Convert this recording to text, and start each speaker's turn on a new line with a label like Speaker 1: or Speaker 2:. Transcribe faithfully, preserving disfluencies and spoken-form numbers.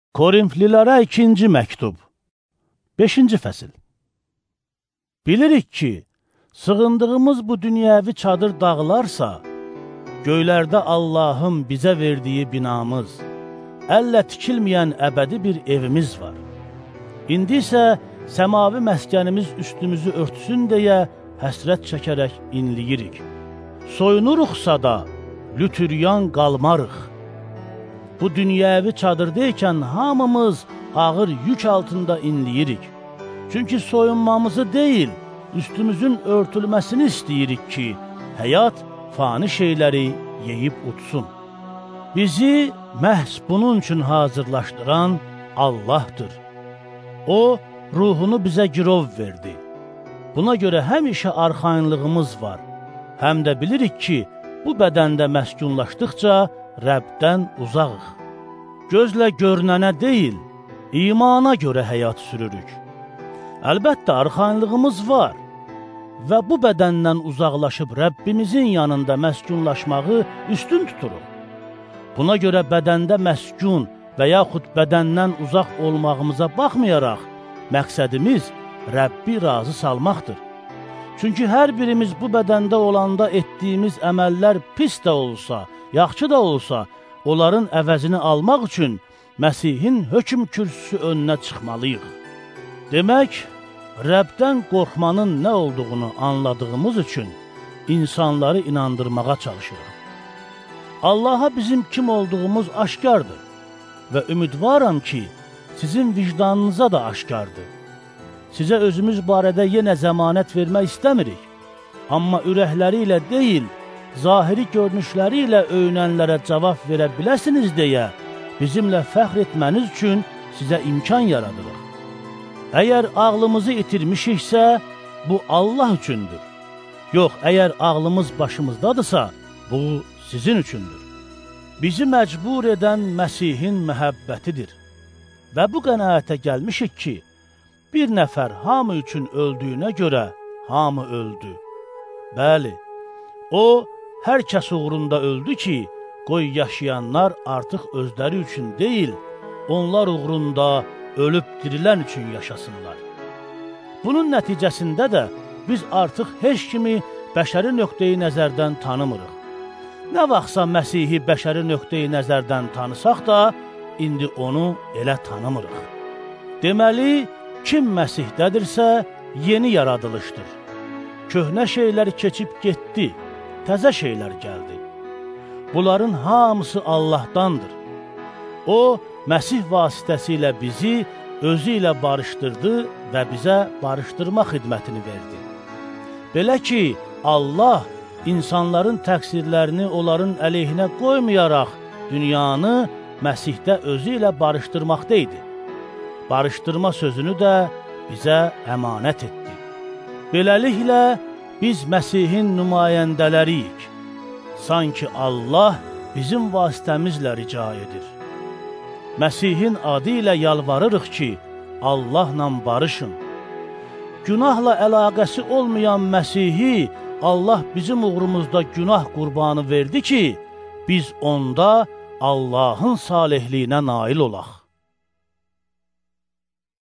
Speaker 1: Korinflilərə ikinci məktub, beşinci fəsil. Bilirik ki, sığındığımız bu dünyəvi çadır dağılarsa, göylərdə Allahın bizə verdiyi binamız, əllə tikilməyən əbədi bir evimiz var. İndi isə səmavi məskənimiz üstümüzü örtsün deyə həsrət çəkərək inləyirik. Soyunuruqsa da lütüryan qalmarıq. Bu dünyəvi çadırdaykən hamımız ağır yük altında inləyirik. Çünki soyunmamızı deyil, üstümüzün örtülməsini istəyirik ki, həyat fani şeyləri yeyib utsun. Bizi məhz bunun üçün hazırlaşdıran Allahdır. O, ruhunu bizə girov verdi. Buna görə həmişə arxayınlığımız var. Həm də bilirik ki, bu bədəndə məskunlaşdıqca Rəbdən uzağıq. Gözlə görünənə deyil, imana görə həyat sürürük. Əlbəttə, arxayınlığımız var və bu bədəndən uzaqlaşıb Rəbbimizin yanında məskunlaşmağı üstün tuturuq. Buna görə bədəndə məskun və yaxud bədəndən uzaq olmağımıza baxmayaraq, məqsədimiz Rəbbi razı salmaqdır. Çünki hər birimiz bu bədəndə olanda etdiyimiz əməllər pis də olsa, yaxşı da olsa, onların əvəzini almaq üçün Məsihin hökm kürsüsü önünə çıxmalıyıq. Demək, Rəbdən qorxmanın nə olduğunu anladığımız üçün insanları inandırmağa çalışırıq. Allaha bizim kim olduğumuz aşkardır və ümidvaram ki, sizin vicdanınıza da aşkardır. Sizə özümüz barədə yenə zəmanət vermək istəmirik, amma ürəkləri ilə deyil, zahiri görünüşləri ilə öyünənlərə cavab verə biləsiniz deyə bizimlə fəxr etməniz üçün sizə imkan yaradırıq. Əgər ağlımızı itirmişiksə, bu Allah üçündür. Yox, əgər ağlımız başımızdadırsa, bu sizin üçündür. Bizi məcbur edən Məsihin məhəbbətidir. Və bu qənaətə gəlmişik ki, bir nəfər hamı üçün öldüyünə görə hamı öldü. Bəli, o, hər kəs uğrunda öldü ki, qoy yaşayanlar artıq özləri üçün deyil, onlar uğrunda ölüb dirilən üçün yaşasınlar. Bunun nəticəsində də biz artıq heç kimi bəşəri nöqteyi nəzərdən tanımırıq. Nə vaxtsa Məsihi bəşəri nöqteyi nəzərdən tanısaq da, indi onu elə tanımırıq. Deməli, kim Məsihdədirsə, yeni yaradılışdır. Köhnə şeylər keçib getdi, təzə şeylər gəldi. Bunların hamısı Allahdandır. O, Məsih vasitəsilə bizi özü ilə barışdırdı və bizə barışdırma xidmətini verdi. Belə ki, Allah insanların təqsirlərini onların əleyhinə qoymayaraq dünyanı Məsihdə özü ilə barışdırmaqda idi. Barışdırma sözünü də bizə əmanət etdi. Beləliklə, biz Məsihin nümayəndələriyik. Sanki Allah bizim vasitəmizlə rica edir. Məsihin adı ilə yalvarırıq ki, Allahla barışın. Günahla əlaqəsi olmayan Məsihi Allah bizim uğrumuzda günah qurbanı verdi ki, biz onda Allahın salihliyinə nail olaq.